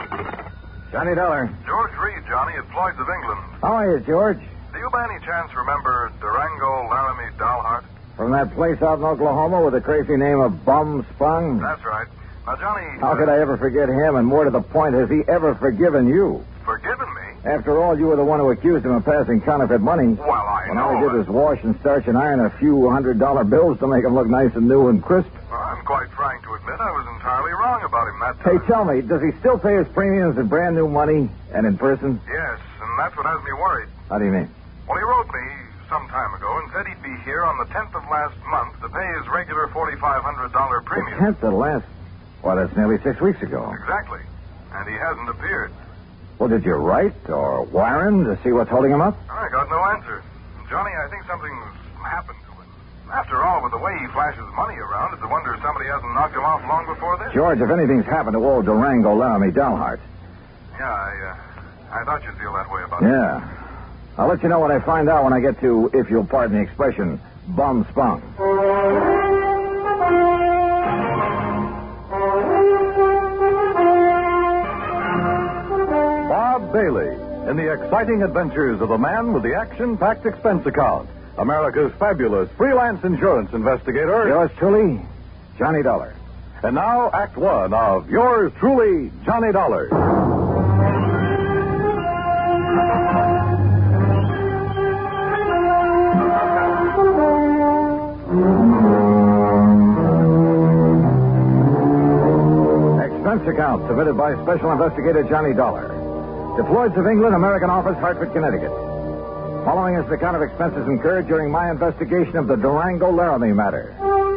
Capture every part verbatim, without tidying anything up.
Johnny Dollar. George Reed, Johnny, at Floyd's of England. How are you, George? Do you by any chance remember Durango Laramie Dalhart? From that place out in Oklahoma with the crazy name of Bum Spung? That's right. Now, Johnny... How could I ever forget him? And more to the point, has he ever forgiven you? Forgiven me? After all, you were the one who accused him of passing counterfeit money. Well, I when know. all he did was wash and starch and iron a few hundred dollar bills to make them look nice and new and crisp. Well, I'm quite frank to admit I was entirely wrong about him that time. Hey, tell me, does he still pay his premiums in brand new money and in person? Yes, and that's what has me worried. How do you mean? Well, he wrote me some time ago and said he'd be here on the tenth of last month to pay his regular forty-five hundred dollars premium. The tenth of last... Well, that's nearly six weeks ago. Exactly. And he hasn't appeared. Well, did you write or wire him to see what's holding him up? I got no answer. Johnny, I think something's happened to him. After all, with the way he flashes money around, it's a wonder somebody hasn't knocked him off long before this. George, if anything's happened to old Durango Laramie Dalhart. Yeah, I, uh, I thought you'd feel that way about it. Yeah. I'll let you know what I find out when I get to, if you'll pardon the expression, Bum Spung. Bob Bailey in the exciting adventures of the man with the action-packed expense account, America's fabulous freelance insurance investigator. Yours truly, Johnny Dollar. And now, Act One of yours truly, Johnny Dollar. Expense account submitted by Special Investigator Johnny Dollar. To Floyd's of England, American Office, Hartford, Connecticut. Following is the account of expenses incurred during my investigation of the Durango Laramie matter.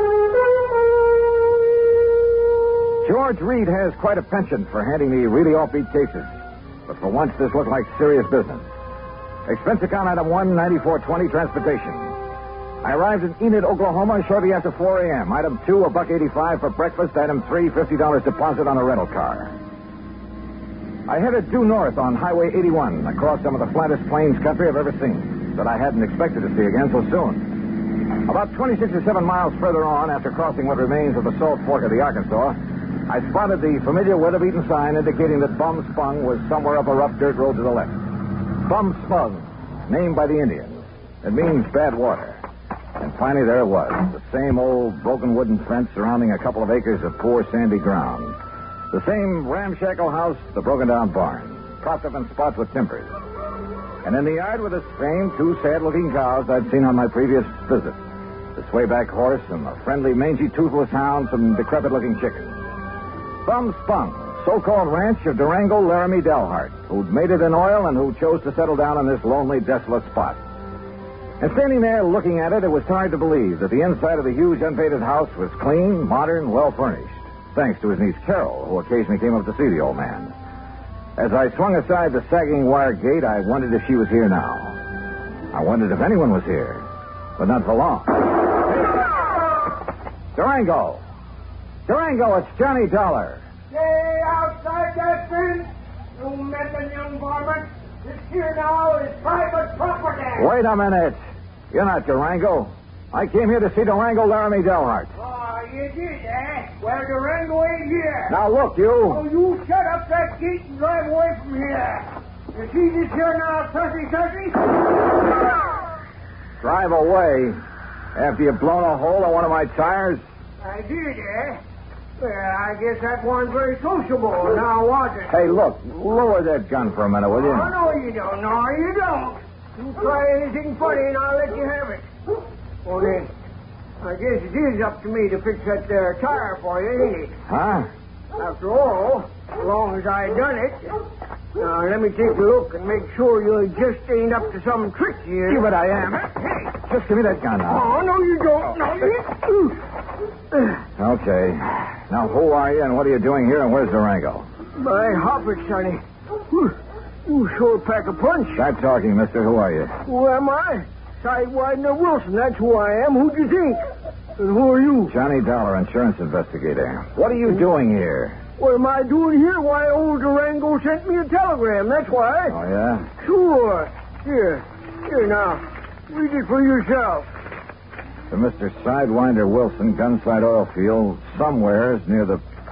George Reed has quite a penchant for handing me really offbeat cases. But for once, this looked like serious business. Expense account item one, ninety-four twenty, transportation. I arrived in Enid, Oklahoma shortly after four a.m. Item two, a buck eighty-five for breakfast. Item three, fifty dollars deposit on a rental car. I headed due north on Highway eighty-one, across some of the flattest plains country I've ever seen, that I hadn't expected to see again so soon. About twenty-six or seven miles further on, after crossing what remains of the Salt Fork of the Arkansas, I spotted the familiar weather-beaten sign indicating that Bum Spung was somewhere up a rough dirt road to the left. Bum Spung, named by the Indians. It means bad water. And finally, there it was, the same old broken wooden fence surrounding a couple of acres of poor sandy ground. The same ramshackle house, the broken-down barn, propped up in spots with timbers. And in the yard were the same two sad-looking cows I'd seen on my previous visit. The swayback horse and the friendly, mangy, toothless hound, some decrepit-looking chickens. Bum Spung, so-called ranch of Durango Laramie Dalhart, who'd made it in oil and who chose to settle down in this lonely, desolate spot. And standing there looking at it, it was hard to believe that the inside of the huge, unpainted house was clean, modern, well-furnished, thanks to his niece Carol, who occasionally came up to see the old man. As I swung aside the sagging wire gate, I wondered if she was here now. I wondered if anyone was here, but not for long. Durango! Durango, it's Johnny Dollar. Stay outside that fence, you meddling young varmint. This here now is private property. Wait a minute. You're not Durango. I came here to see Durango Laramie Dalhart. Oh, you did, eh? Well, Durango ain't here. Now, look, you. Oh, you shut up that gate and drive away from here. You see this here now, Tussy Tussy? Drive away? After you've blown a hole in one of my tires? I did, eh? Well, I guess that wasn't very sociable, now was it? Hey, look, lower that gun for a minute, will you? Oh, no, you don't. No, you don't. You try anything funny, and I'll let you have it. Well, then, I guess it is up to me to fix that there tire for you, ain't it? Huh? After all, as long as I done it. Now, let me take a look and make sure you just ain't up to some trick here. Yeah, but I am. Hey. Just give me that gun now. Oh, no, you don't. No, you... Okay. Now, who are you and what are you doing here and where's Durango? My hoppers, Sonny. You sure pack a punch. Stop talking, mister. Who are you? Who am I? Sidewinder Wilson. That's who I am. Who'd you think? And who are you? Johnny Dollar, insurance investigator. What are you doing here? What am I doing here? Why, old Durango sent me a telegram. That's why. Oh, yeah? Sure. Here. Here now. Read it for yourself. To Mister Sidewinder Wilson, Gunside Oil Field, somewheres near the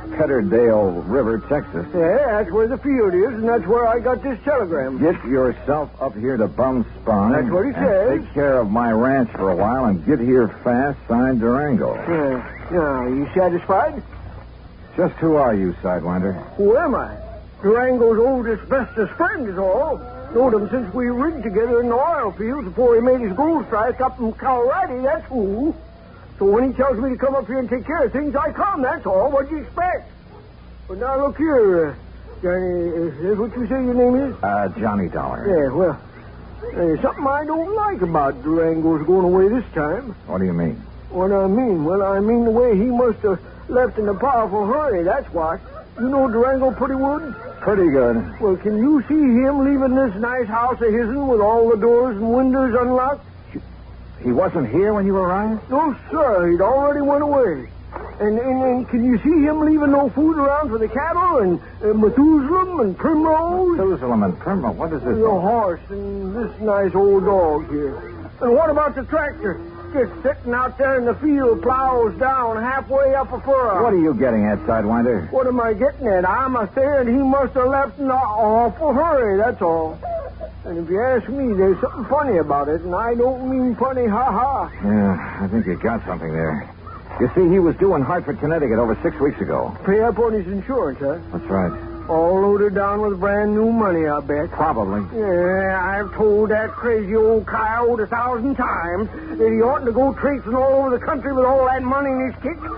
Petterdale River, Texas. Yeah, that's where the field is, and that's where I got this telegram. Get yourself up here to Bumspung. That's what he and says. Take care of my ranch for a while and get here fast, signed Durango. Yeah. Now, you satisfied? Just who are you, Sidewinder? Who am I? Durango's oldest, bestest friend is all. Known him since we rigged together in the oil fields before he made his gold strike up in Colorado, that's who. So when he tells me to come up here and take care of things, I come, that's all. What'd you expect? But now look here, uh, Johnny, is that what you say your name is? Uh, Johnny Dollar. Yeah, well, there's something I don't like about Durango's going away this time. What do you mean? What I mean? Well, I mean the way he must have left in a powerful hurry, that's what. You know Durango pretty good? Pretty good. Well, can you see him leaving this nice house of his'n with all the doors and windows unlocked? He wasn't here when you arrived? No, sir. He'd already went away. And, and, and can you see him leaving no food around for the cattle and uh, Methuselah and Primrose? Methuselah and Primrose? What is this? The horse and this nice old dog here. And what about the tractor? Just sitting out there in the field, plows down halfway up a furrow. What are you getting at, Sidewinder? What am I getting at? I'm a saying he must have left in an awful hurry, that's all. And if you ask me, there's something funny about it, and I don't mean funny, ha-ha. Yeah, I think you got something there. You see, he was due in Hartford, Connecticut over six weeks ago. Pay up on his insurance, huh? That's right. All loaded down with brand new money, I bet. Probably. Yeah, I've told that crazy old coyote a thousand times that he oughtn't to go traipsing all over the country with all that money in his kick.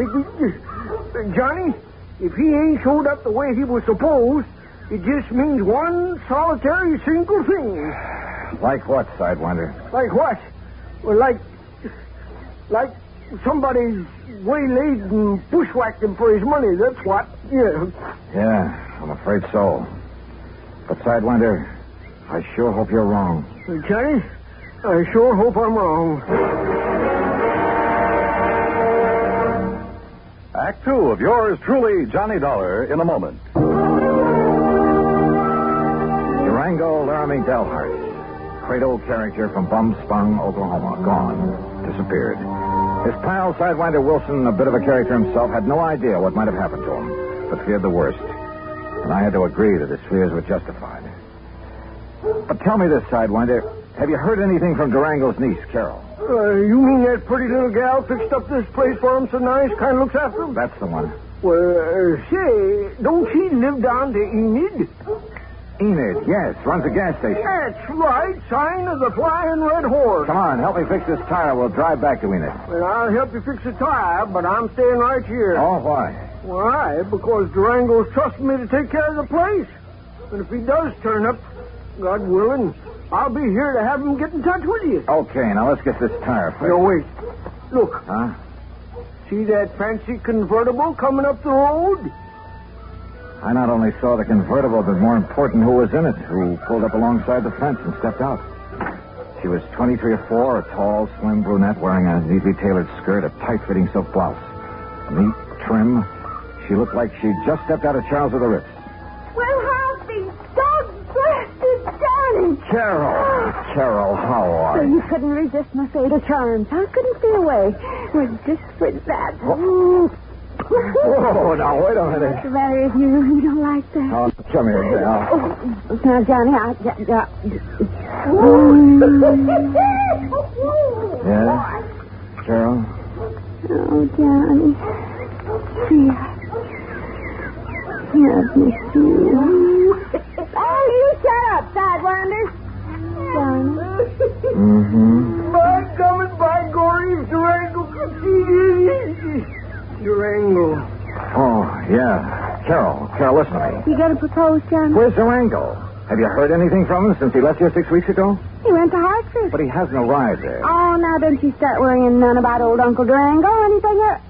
It, Johnny, if he ain't showed up the way he was supposed, it just means one solitary single thing. Like what, Sidewinder? Like what? Well, like... Like somebody waylaid and bushwhacked him for his money, that's what. Yeah. Yeah, I'm afraid so. But, Sidewinder, I sure hope you're wrong. Johnny, I sure hope I'm wrong. Act two of yours truly, Johnny Dollar, in a moment. Durango Laramie Delhart, great old character from Bumspung, Oklahoma, gone, disappeared. His pal, Sidewinder Wilson, a bit of a character himself, had no idea what might have happened to him, but feared the worst. And I had to agree that his fears were justified. But tell me this, Sidewinder, have you heard anything from Durango's niece, Carol? Uh, you mean that pretty little gal fixed up this place for him so nice, kind of looks after him? That's the one. Well, uh, say, don't she live down to Enid? Enid, yes, runs a gas station. That's right, sign of the Flying Red Horse. Come on, help me fix this tire. We'll drive back to Enid. Well, I'll help you fix the tire, but I'm staying right here. Oh, why? Why? Because Durango's trusting me to take care of the place. And if he does turn up, God willing, I'll be here to have him get in touch with you. Okay, now let's get this tire fixed. No, wait. Look. Huh? See that fancy convertible coming up the road? I not only saw the convertible, but more important, who was in it, who pulled up alongside the fence and stepped out. She was twenty-three or four, a tall, slim brunette wearing a neatly tailored skirt, a tight-fitting silk blouse. Neat, trim. She looked like she'd just stepped out of Charles of the Ritz. Well, how's the dog-breasted darling? Carol! Carol, how are So you? you couldn't resist my fatal charms. I couldn't stay away. Well, just for that. Oh. Whoa, now, wait a minute. What's the matter with you? You don't like that? Oh, come here, Carol. Oh, now, Johnny, I... I, I Yeah? Carol? oh, Johnny. See, I've missed you. Oh, you shut up, Sidewinder. Johnny. Mm-hmm. By coming by Gory, Durango could see you. Durango. Oh, yeah. Carol, Carol, listen to me. You gonna propose, Johnny? Where's Durango? Have you heard anything from him since he left here six weeks ago? He went to Hartford. But he hasn't arrived there. Oh, now don't you start worrying none about old Uncle Durango or anything else.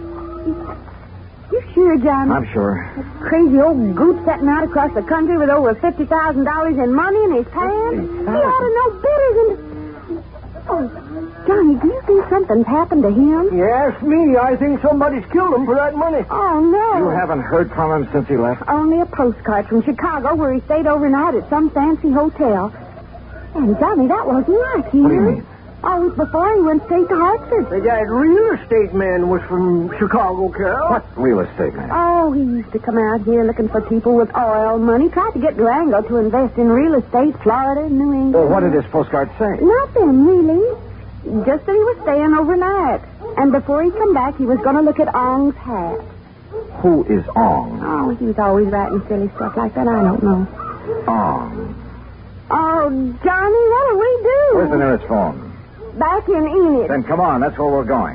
You sure, Johnny? I'm sure. That crazy old goot setting out across the country with over fifty thousand dollars in money in his pants? He ought to know better than... Oh, Johnny, do you think something's happened to him? You ask me, I think somebody's killed him for that money. Oh, no. You haven't heard from him since he left? Only a postcard from Chicago where he stayed overnight at some fancy hotel. And, Johnny, that wasn't like him. What do you mean? Oh, it was before he went straight to Hartford. That real estate man was from Chicago, Carol. What real estate man? Oh, he used to come out here looking for people with oil money. Tried to get Durango to invest in real estate, Florida and New England. Well, what did his postcard say? Nothing, really. Just that he was staying overnight. And before he come back, he was going to look at Ong's hat. Who is Ong? Oh, he was always writing silly stuff like that. I don't know. Ong. Oh, Johnny, what'll we do? Where's the nearest phone? Back in Enid. Then come on, that's where we're going.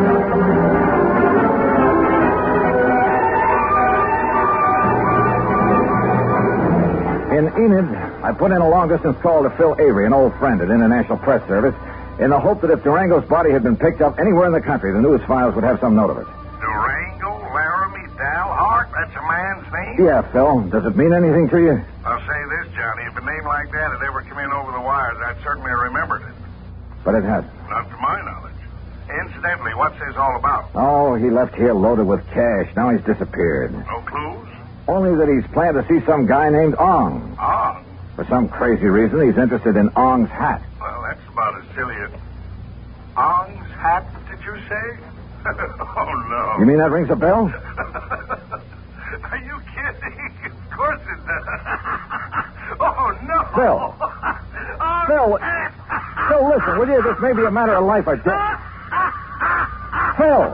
In Enid, I put in a long-distance call to Phil Avery, an old friend at International Press Service, in the hope that if Durango's body had been picked up anywhere in the country, the news files would have some note of it. Durango Laramie Dalhart? That's a man's name? Yeah, Phil. Does it mean anything to you? I'll say this, Johnny. If a name like that had ever come in over the wires, I'd certainly have remembered it. But it hasn't. Not to my knowledge. Incidentally, what's this all about? Oh, he left here loaded with cash. Now he's disappeared. No clues? Only that he's planned to see some guy named Ong. Ong? For some crazy reason, he's interested in Ong's hat. Well, that's about as silly as... Ong's hat, did you say? Oh, no. You mean that rings a bell? Are you kidding? Of course it does. Oh, no. Phil. Ong's Phil. hat. Phil, listen, will you? This may be a matter of life or death. Phil.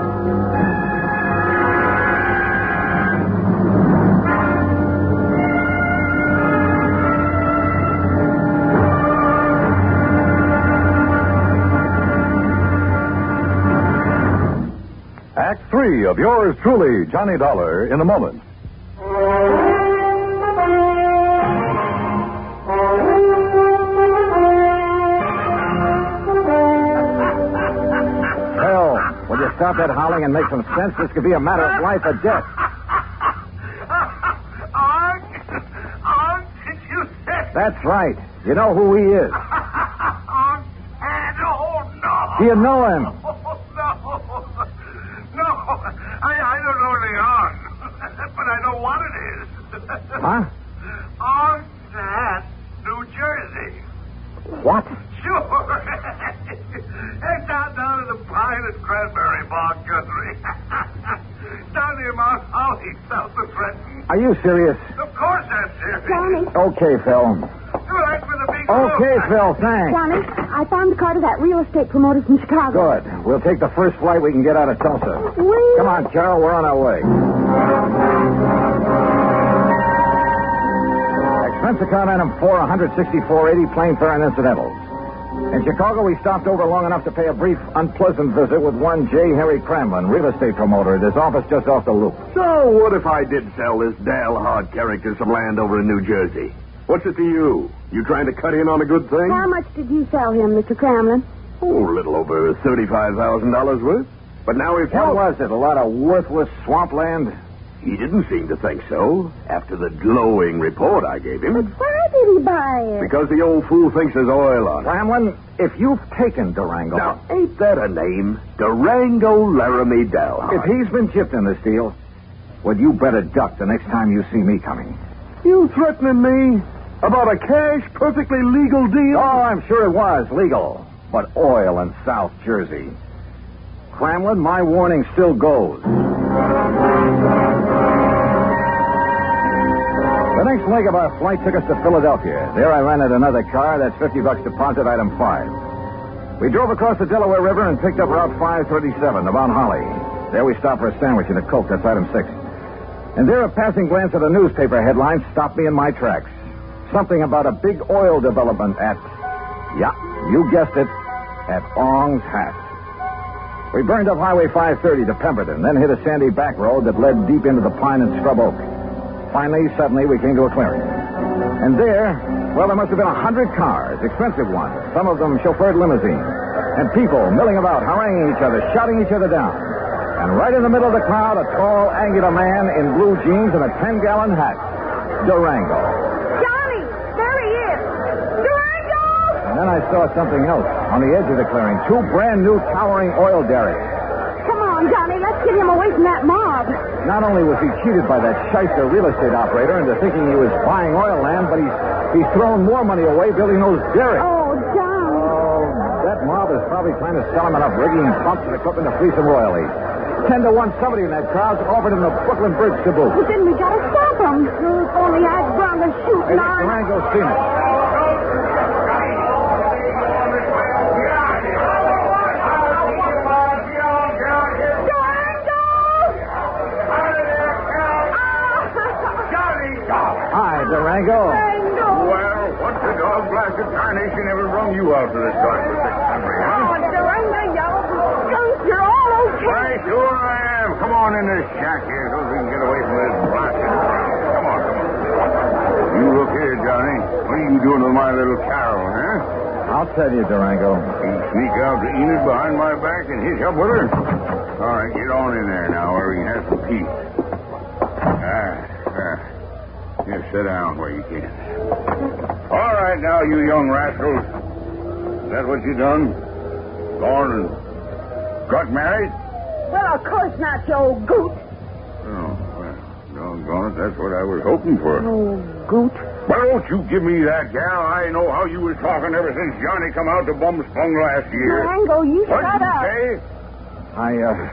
Act three of yours truly, Johnny Dollar, in a moment. Phil, will you stop that howling and make some sense? This could be a matter of life or death. Ong? Ong, did you say? That's right. You know who he is. Ong's hat? Oh, no. Do you know him? Oh, no. No, I, I don't know the Ong, but I know what it is. Huh? Ong's hat, New Jersey. What? Sure. It's down, down in the pine and cranberry bog country. Down near Mount Holly, south of Trenton. Are you serious? Of course I'm serious. Johnny. Okay, Phil. Thanks for the big Okay, move. Phil, thanks. Johnny, I found the card of that real estate promoter from Chicago. Good. We'll take the first flight we can get out of Tulsa. We... Come on, Carol, we're on our way. Expense account item four, one sixty-four eighty, plane fare and incidentals. In Chicago, we stopped over long enough to pay a brief, unpleasant visit with one J. Harry Cramlin, real estate promoter, at his office just off the loop. So, what if I did sell this Dalhart character some land over in New Jersey? What's it to you? You trying to cut in on a good thing? How much did you sell him, Mister Cramlin? Oh, a little over thirty-five thousand dollars worth. But now if What you... was it, a lot of worthless swampland? He didn't seem to think so, after the glowing report I gave him. Why did he buy it? Because the old fool thinks there's oil on it. Cramlin, if you've taken Durango... Now, ain't that a name? Durango Laramie Dalhart. If he's been chipped in this deal, well, you better duck the next time you see me coming. You threatening me about a cash, perfectly legal deal? Oh, I'm sure it was legal. But oil in South Jersey. Cramlin, my warning still goes. The next leg of our flight took us to Philadelphia. There I rented another car. That's fifty bucks deposit, item five. We drove across the Delaware River and picked up Route five thirty-seven to Mount Holly. There we stopped for a sandwich and a Coke. That's item six. And there a passing glance at a newspaper headline stopped me in my tracks. Something about a big oil development at, yeah, you guessed it, at Ong's Hat. We burned up Highway five thirty to Pemberton, then hit a sandy back road that led deep into the pine and scrub oak. Finally, suddenly, we came to a clearing. And there, well, there must have been a hundred cars, expensive ones, some of them chauffeured limousines, and people milling about, haranguing each other, shouting each other down. And right in the middle of the crowd, a tall, angular man in blue jeans and a ten-gallon hat. Durango. Johnny, there he is. Durango! And then I saw something else on the edge of the clearing. Two brand-new towering oil derricks. Come on, Johnny, let's get him away from that mob. Not only was he cheated by that shyster real estate operator into thinking he was buying oil land, but he's he's thrown more money away building those derricks. Oh, John. Oh, that mob is probably trying to sell him enough rigging, pumps, and equipment to fleece him royally. Ten to one, somebody in that crowd's offered him the Brooklyn Bridge to boot. Well, then we gotta stop him. If only I'd brung a shooting Hey, iron. Durango's seen it. Hi, Durango. Durango. Well, what the dog blasted carnation ever brung you out to this dark country, huh? Oh, Durango, y'all skunk, you're all okay. Why, sure I am. Come on in this shack here so we can get away from this blasted crowd. Come on, come on. You look here, Johnny. What are you doing with my little Carol, huh? I'll tell you, Durango. You sneak out to Enid behind my back and hitch up with her? All right, get on in there now where we can have some peace. Ah, ah. Here, sit down where you can. All right now, you young rascals. Is that what you done? Gone and got married? Well, of course not, you old goot. Oh, well, doggone it, that's what I was hoping for. Oh, goot. Well, don't you give me that, gal. I know how you was talking ever since Johnny come out to Bumsprung last year. Durango, you What'd shut you up. say? I, uh...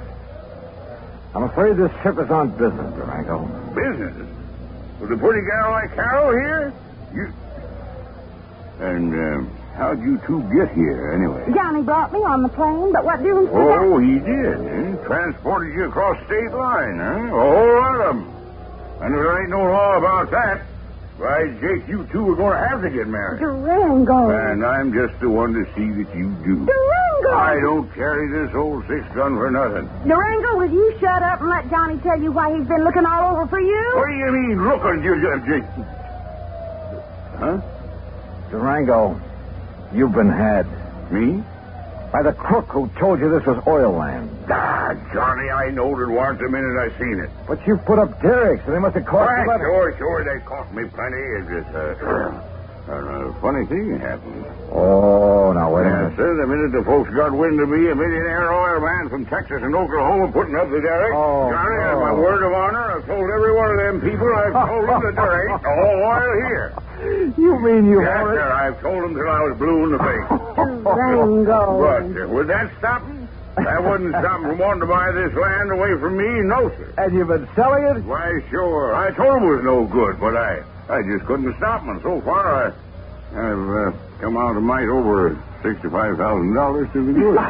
I'm afraid this trip is on business, Durango. Business? With a pretty gal like Carol here? You... And, um, how'd you two get here, anyway? Johnny brought me on the plane, but what difference does that... Oh, he did, eh? Transported you across state line, huh? A whole lot of them. And there ain't no law about that. Why, Jake, you two are going to have to get married. Durango. And I'm just the one to see that you do. Durango. I don't carry this old six gun for nothing. Durango, will you shut up and let Johnny tell you why he's been looking all over for you? What do you mean, looking, you, you, Jake? Huh? Durango, you've been had. Me? By the crook who told you this was oil land. Ah, Johnny, I knowed it weren't the minute I seen it. But you put up derricks, and they must have cost Why, you about... sure, sure, they cost me plenty. It's just uh, a funny thing happened. Oh, now wait a Yeah, minute. sir, the minute the folks got wind of me, a millionaire oil man from Texas and Oklahoma putting up the derrick, Oh, Johnny, oh. on my word of honor, I've told every one of them people I've told them that there ain't all oil here. You mean you Yes, haven't... sir, I've told them till I was blue in the face. Durango. But uh, would that stop them? That wouldn't stop them from wanting to buy this land away from me, no, sir. And you've been selling it? Why, sure. I told them it was no good, but I, I just couldn't stop them. And so far, I, I've uh, come out a mite over sixty-five thousand dollars to the good. No,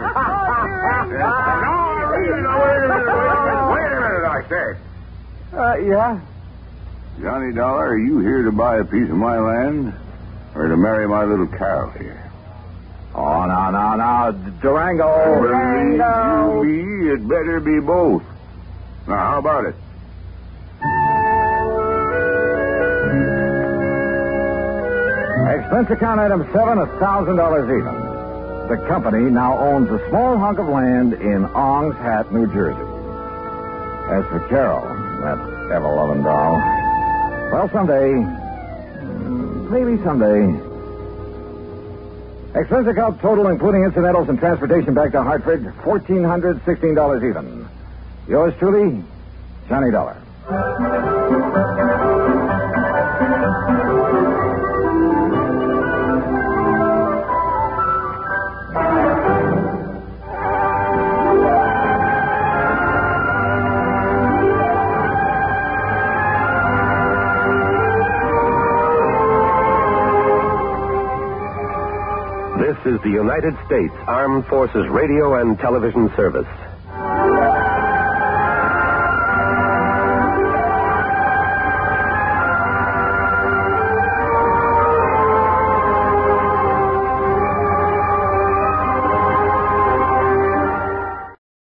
really, no, wait a minute, wait a minute, wait a minute, I said. Uh, yeah. Johnny Dollar, are you here to buy a piece of my land or to marry my little Carol here? Oh, no, no, no. Durango. Durango. Believe you me, it better be both. Now, how about it? Expense account item seven, a thousand dollars even. The company now owns a small hunk of land in Ong's Hat, New Jersey. As for Carol, that ever-loving doll, well, someday, maybe someday. Expense account total, including incidentals and transportation back to Hartford, fourteen hundred sixteen dollars even. Yours truly, Johnny Dollar. This is the United States Armed Forces Radio and Television Service.